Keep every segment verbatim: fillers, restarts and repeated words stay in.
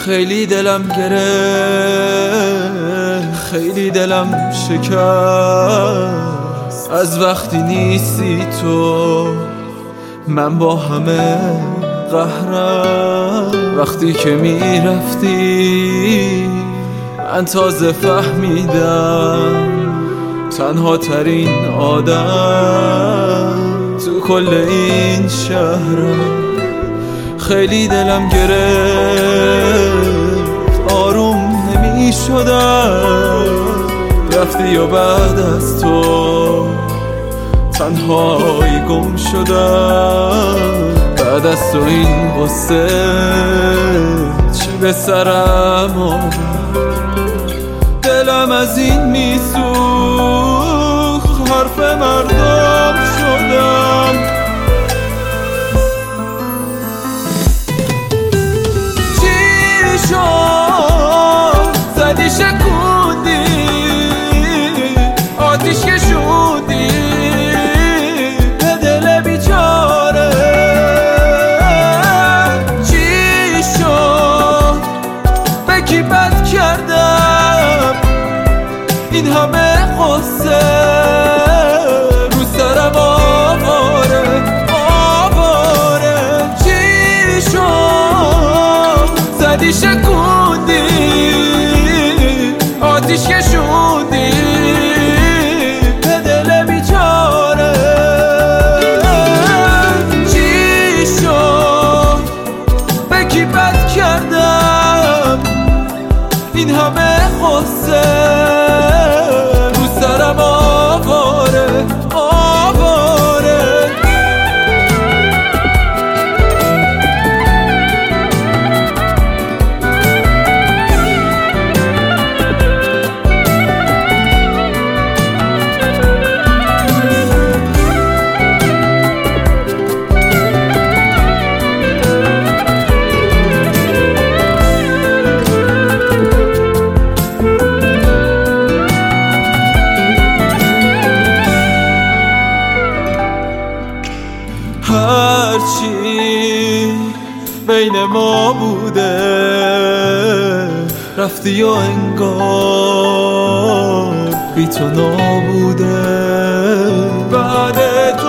خیلی دلم گرفت، خیلی دلم شکست از وقتی نیستی تو. من با همه قهرم. وقتی که میرفتی من تازه فهمیدم تنها ترین آدم تو کل این شهرم. خیلی دلم گرفت، آروم نمی شدم. رفتی و بعد از تو تنهایی گم شدم. بعد از تو این غصه چه به سرم آمد. دلم از این میسوخت، حرف مردم شدم. زدی شکوندی، آتیش کشوندی به دل بیچاره. چی شد؟ به کی بد کردم این همه قصه رو سرم آواره آواره. چی شد؟ زدی شکوندی، آتیش کشوندی به دل بیچاره. چی شد؟ به کی بد کردم این همه قصه رو سرم آواره آواره. هرچی بین ما بوده رفتی و انگار بی تو نابوده. بعد تو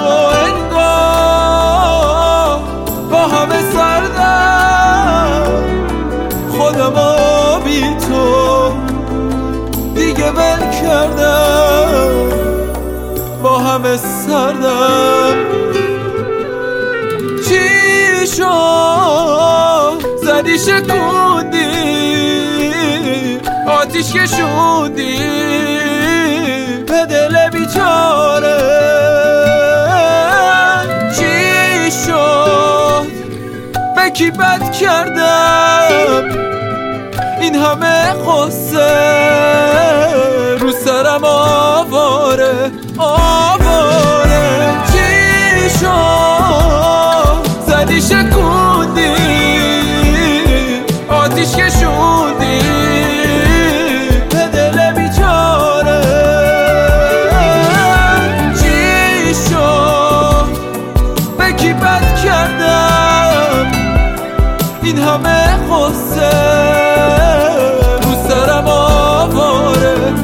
انگار با همه سردم، خودمو بی تو دیگه ول کردم. با همه سردم. چی شد؟ زدی شکوندی، آتیش کشوندی به دل بیچاره. چی شد؟ به کی بد کردم این همه قصه رو سرم آواره آواره. چی شد؟ زدی شکوندی، آتیش کشوندی به دل بیچاره. چی شد؟ به کی بد کردم این همه قصه رو سرم آواره